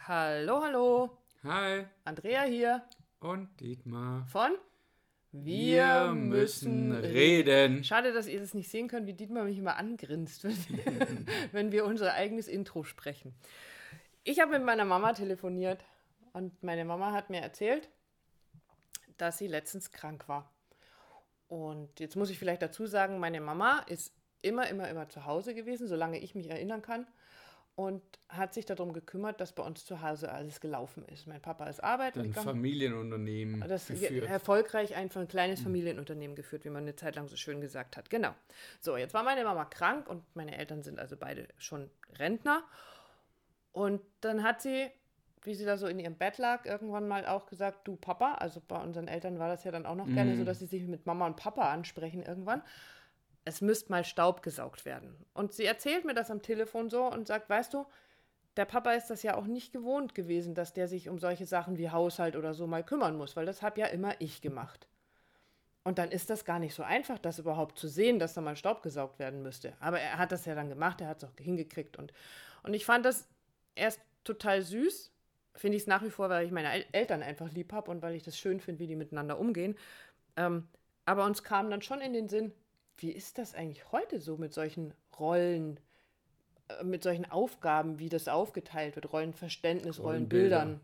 Hallo, hallo. Hi Andrea hier und Dietmar. von Wir müssen reden. Schade, dass ihr das nicht sehen könnt, wie Dietmar mich immer angrinst, wenn wir unser eigenes Intro sprechen. Ich habe mit meiner Mama telefoniert und meine Mama hat mir erzählt, dass sie letztens krank war. Und jetzt muss ich vielleicht dazu sagen, meine Mama ist immer zu Hause gewesen, solange ich mich erinnern kann. Und hat sich darum gekümmert, dass bei uns zu Hause alles gelaufen ist. Mein Papa ist arbeiten Ein gegangen. Familienunternehmen geführt. Erfolgreich einfach ein kleines Familienunternehmen geführt, wie man eine Zeit lang so schön gesagt hat. Genau. So, jetzt war meine Mama krank und meine Eltern sind also beide schon Rentner. Und dann hat sie, wie sie da so in ihrem Bett lag, irgendwann mal auch gesagt, du Papa, also bei unseren Eltern war das ja dann auch noch gerne so, dass sie sich mit Mama und Papa ansprechen irgendwann. Es müsste mal Staub gesaugt werden. Und sie erzählt mir das am Telefon so und sagt, weißt du, der Papa ist das ja auch nicht gewohnt gewesen, dass der sich um solche Sachen wie Haushalt oder so mal kümmern muss, weil das habe ja immer ich gemacht. Und dann ist das gar nicht so einfach, das überhaupt zu sehen, dass da mal Staub gesaugt werden müsste. Aber er hat das ja dann gemacht, er hat es auch hingekriegt. Und ich fand das erst total süß, finde ich es nach wie vor, weil ich meine Eltern einfach lieb habe und weil ich das schön finde, wie die miteinander umgehen. Aber uns kam dann schon in den Sinn, wie ist das eigentlich heute so mit solchen Rollen, mit solchen Aufgaben, wie das aufgeteilt wird, Rollenverständnis, Rollenbildern.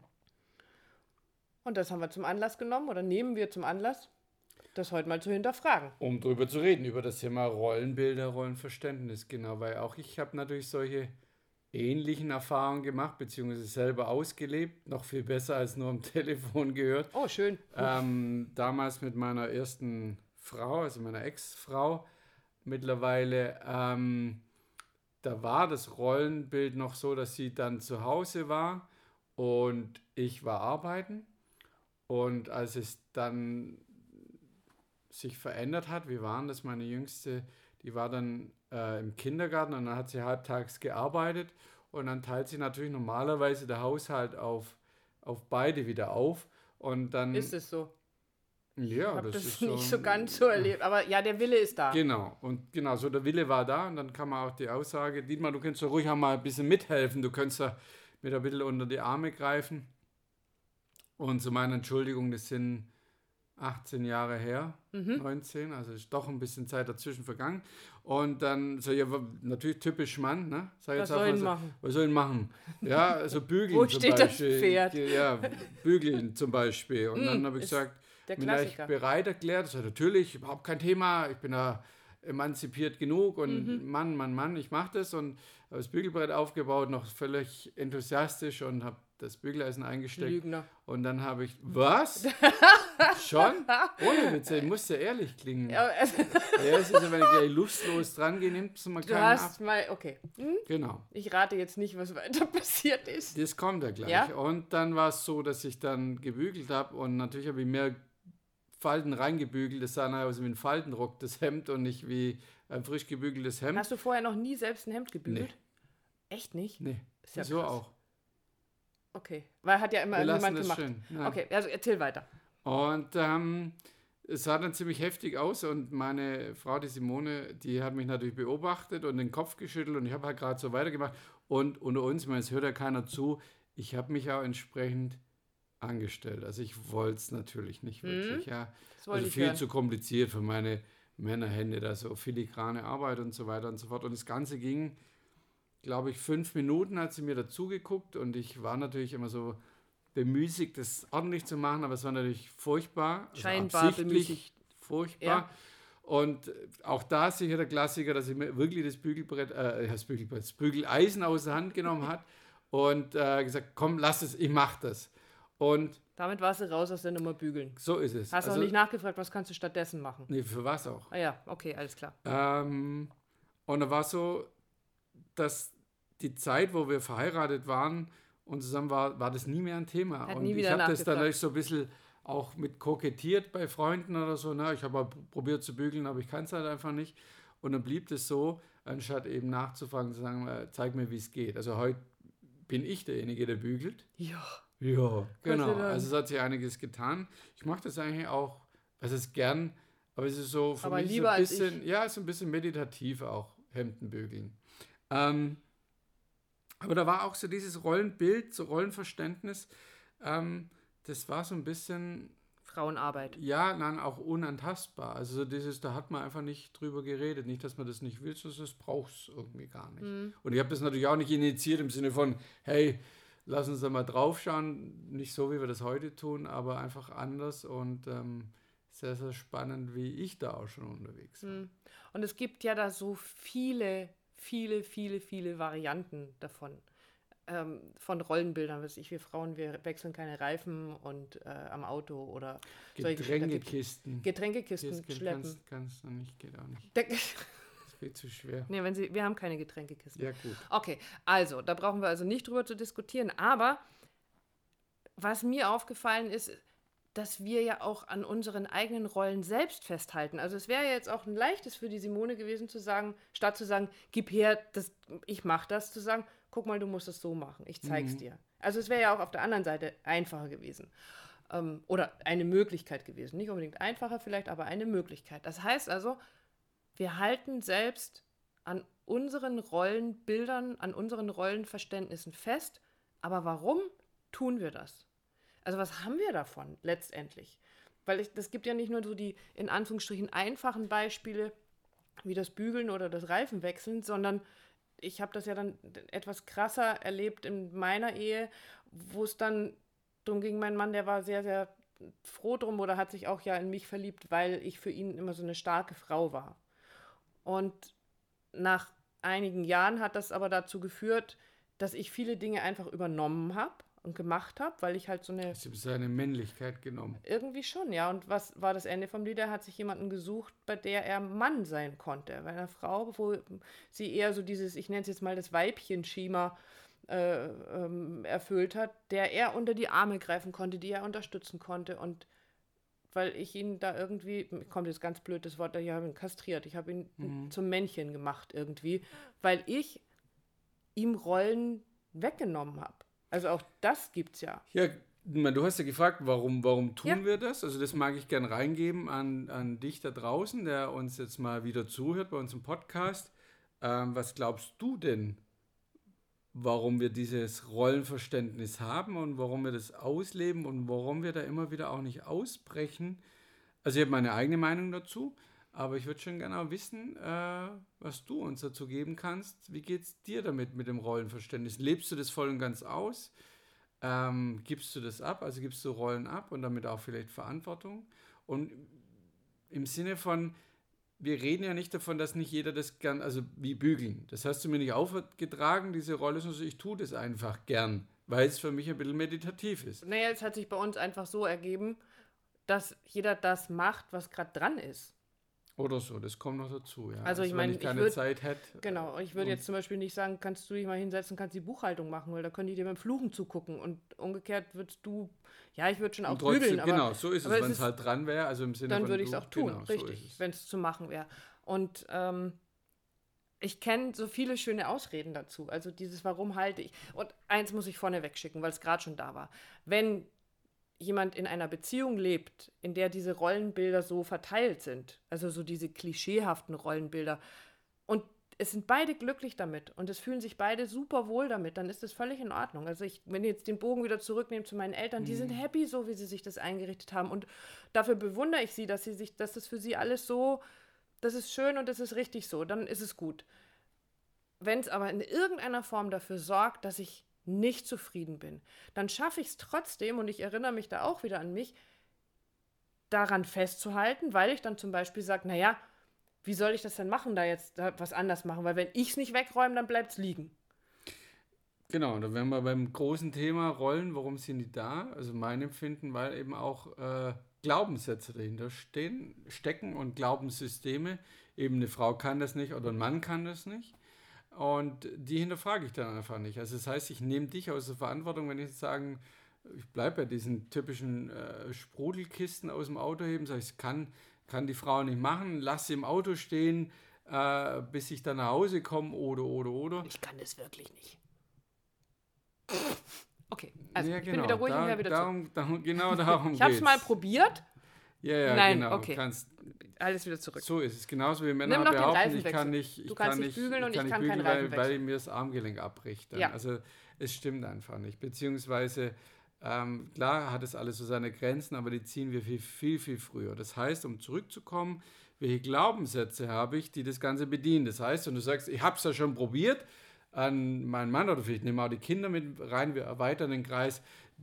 Und das haben wir zum Anlass genommen oder nehmen wir zum Anlass, das heute mal zu hinterfragen. Um drüber zu reden, über das Thema Rollenbilder, Rollenverständnis, genau, weil auch ich habe natürlich solche ähnlichen Erfahrungen gemacht, beziehungsweise selber ausgelebt, noch viel besser als nur am Telefon gehört. Oh, schön. Damals mit meiner ersten Frau, also meiner Ex-Frau, mittlerweile, da war das Rollenbild noch so, dass sie dann zu Hause war und ich war arbeiten. Und als es dann sich verändert hat, wie waren das, meine Jüngste, die war dann im Kindergarten und dann hat sie halbtags gearbeitet und dann teilt sie natürlich normalerweise der Haushalt auf beide wieder auf. Und dann ist es so? Ja, ich habe das ist nicht so ganz so erlebt, aber ja, der Wille ist da. Genau, und genau, so der Wille war da und dann kam auch die Aussage, Dietmar, du kannst doch ruhig auch mal ein bisschen mithelfen, du könntest da mit ein bisschen unter die Arme greifen. Und zu meiner Entschuldigung, das sind 18 Jahre her, 19, also ist doch ein bisschen Zeit dazwischen vergangen. Und dann, so ja, natürlich typisch Mann, ne? Was soll ich machen? Was soll ich machen? Ja, also bügeln Wo zum steht Beispiel. das Pferd? Ja, bügeln zum Beispiel. Und dann habe ich gesagt, der bin Klassiker. ich bereit erklärt. Ich sage, natürlich, überhaupt kein Thema. Ich bin da emanzipiert genug und Mann, ich mache das. Und habe das Bügelbrett aufgebaut, noch völlig enthusiastisch und habe das Bügeleisen eingesteckt. Lügner. Und dann habe ich, was? Schon? Ohne Witze, ich muss ja ehrlich klingen. Ja, es ist ja, wenn ich gleich lustlos dran gehe, nimmt es mal Du keinen hast ab. mal, okay. Genau. Ich rate jetzt nicht, was weiter passiert ist. Das kommt ja gleich. Ja? Und dann war es so, dass ich dann gebügelt habe und natürlich habe ich mehr Falten reingebügelt. Das sah nachher aus wie ein Faltenrock, das Hemd und nicht wie ein frisch gebügeltes Hemd. Hast du vorher noch nie selbst ein Hemd gebügelt? Nee. Echt nicht? Nee, Ist ja so krass. auch. Okay, weil hat ja immer Wir lassen jemand das gemacht. schön. Ja. Okay, also erzähl weiter. Und es sah dann ziemlich heftig aus und meine Frau, die Simone, die hat mich natürlich beobachtet und den Kopf geschüttelt und ich habe halt gerade so weitergemacht. Und unter uns, ich meine, es hört ja keiner zu, ich habe mich auch entsprechend angestellt. Also ich wollte es natürlich nicht wirklich. Ja. Das wollte Also ich viel hören. zu kompliziert für meine Männerhände, da so filigrane Arbeit und so weiter und so fort. Und das Ganze ging, glaube ich, 5 Minuten hat sie mir dazugeguckt und ich war natürlich immer so bemüßigt, das ordentlich zu machen, aber es war natürlich furchtbar. Scheinbar also bemüßigt. Furchtbar. Ja. Und auch da ist sicher der Klassiker, dass ich mir wirklich das Bügeleisen aus der Hand genommen hat und gesagt, komm, lass es, ich mach das. Und Damit warst du raus aus der Nummer bügeln. so ist es. Hast auch nicht nachgefragt, was kannst du stattdessen machen? Nee, für was auch. Ah ja, okay, alles klar. Und da war so, dass die Zeit, wo wir verheiratet waren und zusammen war das nie mehr ein Thema. Hat und nie ich wieder habe das dann nachgefragt. so ein bisschen auch mit kokettiert bei Freunden oder so. Na, ich habe mal probiert zu bügeln, aber ich kann es halt einfach nicht. Und dann blieb es so, anstatt eben nachzufragen, zu sagen, zeig mir, wie es geht. Also heute bin ich derjenige, der bügelt. Ja. Ja, genau. sei Dank. Also es hat sich einiges getan. Ich mache das eigentlich auch, was ist gern, aber es ist so für Aber mich so lieber ein als bisschen, ja, so ein bisschen meditativ auch, Hemden bügeln. Aber da war auch so dieses Rollenbild, so Rollenverständnis, das war so ein bisschen, Frauenarbeit. ja, dann auch unantastbar. Also so dieses, da hat man einfach nicht drüber geredet. Nicht, dass man das nicht will, sondern das braucht es irgendwie gar nicht. Und ich habe das natürlich auch nicht initiiert im Sinne von, hey, lass uns da mal drauf schauen. Nicht so, wie wir das heute tun, aber einfach anders und sehr, sehr spannend, wie ich da auch schon unterwegs war. Und es gibt ja da so viele Varianten davon. Von Rollenbildern, weiß ich, wir Frauen, wir wechseln keine Reifen und am Auto oder Getränkekisten. Getränkekisten schleppen. Kannst du nicht, geht auch nicht. Das ist viel zu schwer. Nee, wir haben keine Getränkekisten. Ja, gut. Okay, also, da brauchen wir also nicht drüber zu diskutieren, aber was mir aufgefallen ist, dass wir ja auch an unseren eigenen Rollen selbst festhalten. Also es wäre ja jetzt auch ein leichtes für die Simone gewesen zu sagen, statt zu sagen, gib her, ich mache das, zu sagen, guck mal, du musst es so machen, ich zeig's dir. Also es wäre ja auch auf der anderen Seite einfacher gewesen. Oder eine Möglichkeit gewesen. Nicht unbedingt einfacher vielleicht, aber eine Möglichkeit. Das heißt also, wir halten selbst an unseren Rollenbildern, an unseren Rollenverständnissen fest. Aber warum tun wir das? Also was haben wir davon letztendlich? Weil das gibt ja nicht nur so die in Anführungsstrichen einfachen Beispiele wie das Bügeln oder das Reifenwechseln, sondern ich habe das ja dann etwas krasser erlebt in meiner Ehe, wo es dann darum ging, mein Mann, der war sehr, sehr froh drum oder hat sich auch ja in mich verliebt, weil ich für ihn immer so eine starke Frau war. Und nach einigen Jahren hat das aber dazu geführt, dass ich viele Dinge einfach übernommen habe und gemacht habe, weil ich halt so eine... Du hast seine Männlichkeit genommen. Irgendwie schon, ja. Und was war das Ende vom Lied? Er hat sich jemanden gesucht, bei der er Mann sein konnte. Bei einer Frau, wo sie eher so dieses, ich nenne es jetzt mal das Weibchen-Schema erfüllt hat, der er unter die Arme greifen konnte, die er unterstützen konnte. Und weil ich ihn da irgendwie, kommt jetzt ganz blöd das Wort, ich habe ihn kastriert, ich habe ihn zum Männchen gemacht irgendwie, weil ich ihm Rollen weggenommen habe. Also auch das gibt's ja. Ja, du hast ja gefragt, warum tun wir das? Also das mag ich gern reingeben an dich da draußen, der uns jetzt mal wieder zuhört bei uns im Podcast. Was glaubst du denn, warum wir dieses Rollenverständnis haben und warum wir das ausleben und warum wir da immer wieder auch nicht ausbrechen? Also ich habe meine eigene Meinung dazu, aber ich würde schon gerne wissen, was du uns dazu geben kannst. Wie geht es dir damit mit dem Rollenverständnis? Lebst du das voll und ganz aus? Gibst du das ab? Also gibst du Rollen ab und damit auch vielleicht Verantwortung? Und im Sinne von, wir reden ja nicht davon, dass nicht jeder das gern, also wie bügeln. Das hast du mir nicht aufgetragen, diese Rolle, sondern ich tue das einfach gern, weil es für mich ein bisschen meditativ ist. Naja, es hat sich bei uns einfach so ergeben, dass jeder das macht, was gerade dran ist. Oder so, das kommt noch dazu, ja. Also ich meine, wenn ich keine Zeit hätte. Genau, ich würde jetzt zum Beispiel nicht sagen, kannst du dich mal hinsetzen, kannst die Buchhaltung machen, weil da können die dir beim Fluchen zugucken und umgekehrt würdest du, ja, ich würde schon auch bügeln, aber... Genau, so ist es, wenn es halt dran wäre, also im Sinne dann von... Dann würde ich es auch tun, genau, richtig, so wenn es zu machen wäre. Und ich kenne so viele schöne Ausreden dazu, also dieses, warum halte ich... Und eins muss ich vorneweg schicken, weil es gerade schon da war. Wenn jemand in einer Beziehung lebt, in der diese Rollenbilder so verteilt sind, also so diese klischeehaften Rollenbilder, und es sind beide glücklich damit und es fühlen sich beide super wohl damit, dann ist das völlig in Ordnung. Also wenn ich jetzt den Bogen wieder zurücknehme zu meinen Eltern, die sind happy so, wie sie sich das eingerichtet haben und dafür bewundere ich sie, dass das für sie alles so, das ist schön und das ist richtig so, dann ist es gut. Wenn es aber in irgendeiner Form dafür sorgt, dass ich nicht zufrieden bin, dann schaffe ich es trotzdem, und ich erinnere mich da auch wieder an mich, daran festzuhalten, weil ich dann zum Beispiel sage, naja, wie soll ich das denn machen, da jetzt was anders machen, weil wenn ich es nicht wegräume, dann bleibt es liegen. Genau, da wären wir beim großen Thema Rollen, warum sind die da? Also mein Empfinden, weil eben auch Glaubenssätze dahinter stecken und Glaubenssysteme, eben eine Frau kann das nicht oder ein Mann kann das nicht. Und die hinterfrage ich dann einfach nicht. Also das heißt, ich nehme dich aus der Verantwortung, wenn ich jetzt sage, ich bleibe bei diesen typischen Sprudelkisten aus dem Auto heben, sage ich, kann die Frau nicht machen, lass sie im Auto stehen, bis ich dann nach Hause komme oder. Ich kann das wirklich nicht. Okay, also ja, ich bin wieder ruhig und höre wieder genau darum Ich habe es mal probiert. Ja, Nein, genau. okay. Alles wieder zurück. So ist es. Genauso wie Männer Nimm noch den behaupten, Reifenwechsel. ich kann nicht bügeln und ich kann bügeln, keinen Reifenwechsel. weil mir das Armgelenk abbricht. Ja. Also es stimmt einfach nicht. Beziehungsweise, klar hat es alles so seine Grenzen, aber die ziehen wir viel, viel früher. Das heißt, um zurückzukommen, welche Glaubenssätze habe ich, die das Ganze bedienen? Das heißt, wenn du sagst, ich habe es ja schon probiert, an meinen Mann oder vielleicht nehmen wir auch die Kinder mit rein, wir erweitern den Kreis,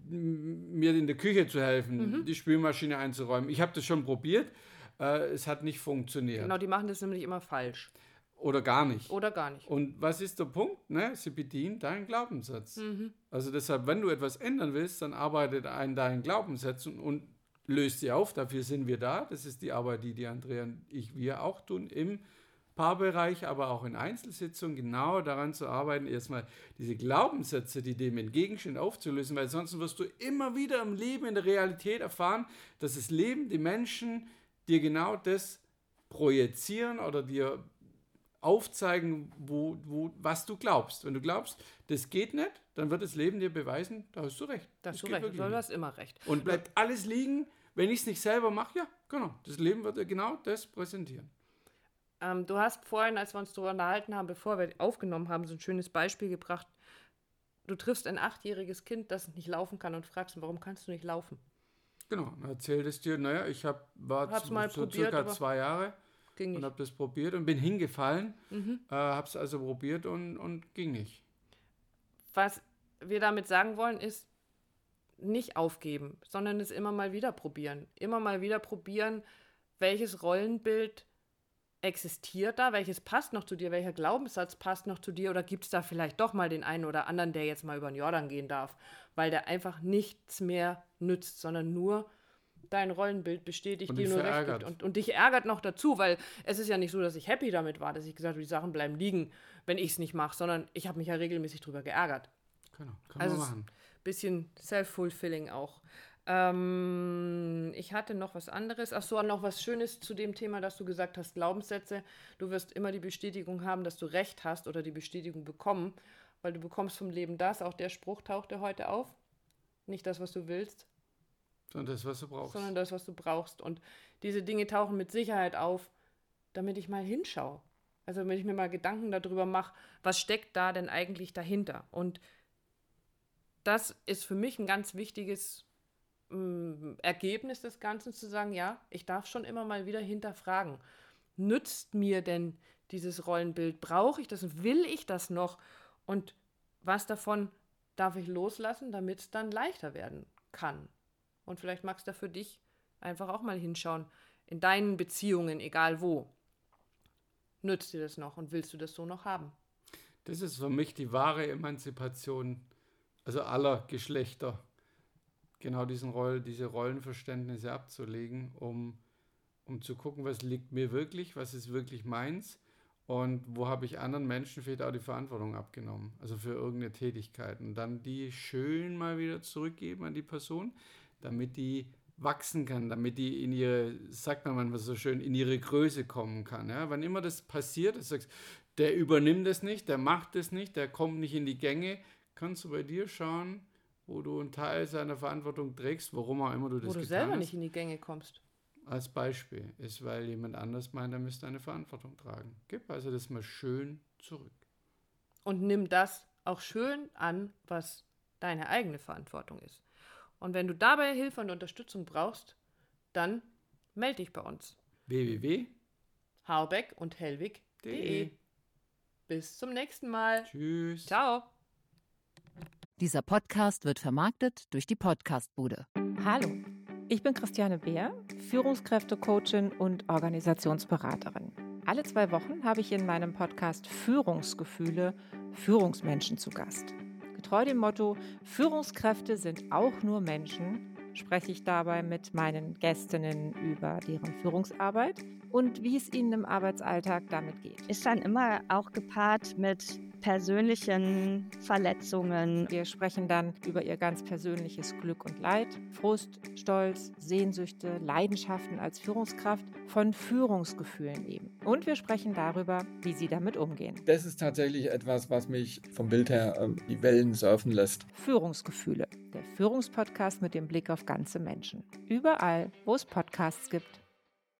mir in der Küche zu helfen, die Spülmaschine einzuräumen. Ich habe das schon probiert, es hat nicht funktioniert. Genau, die machen das nämlich immer falsch. Oder gar nicht. Und was ist der Punkt? Ne? Sie bedienen deinen Glaubenssatz. Also deshalb, wenn du etwas ändern willst, dann arbeite an deinen Glaubenssätzen und löst sie auf. Dafür sind wir da. Das ist die Arbeit, die Andrea und wir auch tun im Paarbereich, aber auch in Einzelsitzungen, genau daran zu arbeiten, erstmal diese Glaubenssätze, die dem entgegenstehen, aufzulösen, weil sonst wirst du immer wieder im Leben, in der Realität erfahren, dass das Leben, die Menschen dir genau das projizieren oder dir aufzeigen, was du glaubst. Wenn du glaubst, das geht nicht, dann wird das Leben dir beweisen, da hast du recht. Da hast du recht, du hast immer recht. Und bleibt alles liegen, wenn ich es nicht selber mache, ja, genau, das Leben wird dir genau das präsentieren. Du hast vorhin, als wir uns darüber unterhalten haben, bevor wir aufgenommen haben, so ein schönes Beispiel gebracht. Du triffst ein 8-jähriges Kind, das nicht laufen kann und fragst, warum kannst du nicht laufen? Genau, dann erzählt es dir, naja, war so probiert, circa 2 Jahre und habe das probiert und bin hingefallen, habe es also probiert und ging nicht. Was wir damit sagen wollen, ist nicht aufgeben, sondern es immer mal wieder probieren. Immer mal wieder probieren, welches Rollenbild existiert da, welches passt noch zu dir, welcher Glaubenssatz passt noch zu dir oder gibt es da vielleicht doch mal den einen oder anderen, der jetzt mal über den Jordan gehen darf, weil der einfach nichts mehr nützt, sondern nur dein Rollenbild bestätigt, dir nur recht gibt und dich ärgert noch dazu, weil es ist ja nicht so, dass ich happy damit war, dass ich gesagt habe, die Sachen bleiben liegen, wenn ich es nicht mache, sondern ich habe mich ja regelmäßig drüber geärgert. Genau, kann man machen. Bisschen self-fulfilling auch. Ich hatte noch was anderes. Ach so, noch was Schönes zu dem Thema, dass du gesagt hast, Glaubenssätze. Du wirst immer die Bestätigung haben, dass du recht hast oder die Bestätigung bekommen, weil du bekommst vom Leben das. Auch der Spruch tauchte heute auf. Nicht das, was du willst, sondern das, was du brauchst. Sondern das, was du brauchst. Und diese Dinge tauchen mit Sicherheit auf, damit ich mal hinschaue. Also damit ich mir mal Gedanken darüber mache, was steckt da denn eigentlich dahinter. Und das ist für mich ein ganz wichtiges Ergebnis des Ganzen, zu sagen, ja, ich darf schon immer mal wieder hinterfragen. Nützt mir denn dieses Rollenbild? Brauche ich das und will ich das noch? Und was davon darf ich loslassen, damit es dann leichter werden kann? Und vielleicht magst du da für dich einfach auch mal hinschauen, in deinen Beziehungen, egal wo. Nützt dir das noch und willst du das so noch haben? Das ist für mich die wahre Emanzipation, also aller Geschlechter. Genau diese Rollenverständnisse abzulegen, um zu gucken, was liegt mir wirklich, was ist wirklich meins und wo habe ich anderen Menschen vielleicht auch die Verantwortung abgenommen, also für irgendeine Tätigkeit. Und dann die schön mal wieder zurückgeben an die Person, damit die wachsen kann, damit die in ihre, sagt man manchmal so schön, in ihre Größe kommen kann. Ja? Wann immer das passiert, du sagst, der übernimmt es nicht, der macht es nicht, der kommt nicht in die Gänge, kannst du bei dir schauen, wo du einen Teil seiner Verantwortung trägst, warum auch immer du das getan hast. Wo du selber nicht in die Gänge kommst. Als Beispiel ist, weil jemand anders meint, er müsste eine Verantwortung tragen. Gib also das mal schön zurück. Und nimm das auch schön an, was deine eigene Verantwortung ist. Und wenn du dabei Hilfe und Unterstützung brauchst, dann melde dich bei uns. www.harbeck-und-hellwig.de. Bis zum nächsten Mal. Tschüss. Ciao. Dieser Podcast wird vermarktet durch die Podcastbude. Hallo, ich bin Christiane Beer, Führungskräftecoachin und Organisationsberaterin. Alle 2 Wochen habe ich in meinem Podcast Führungsgefühle Führungsmenschen zu Gast. Getreu dem Motto, Führungskräfte sind auch nur Menschen, spreche ich dabei mit meinen Gästinnen über deren Führungsarbeit und wie es ihnen im Arbeitsalltag damit geht. Ist dann immer auch gepaart mit persönlichen Verletzungen. Wir sprechen dann über ihr ganz persönliches Glück und Leid, Frust, Stolz, Sehnsüchte, Leidenschaften als Führungskraft, von Führungsgefühlen eben. Und wir sprechen darüber, wie sie damit umgehen. Das ist tatsächlich etwas, was mich vom Bild her die Wellen surfen lässt. Führungsgefühle, der Führungspodcast mit dem Blick auf ganze Menschen. Überall, wo es Podcasts gibt.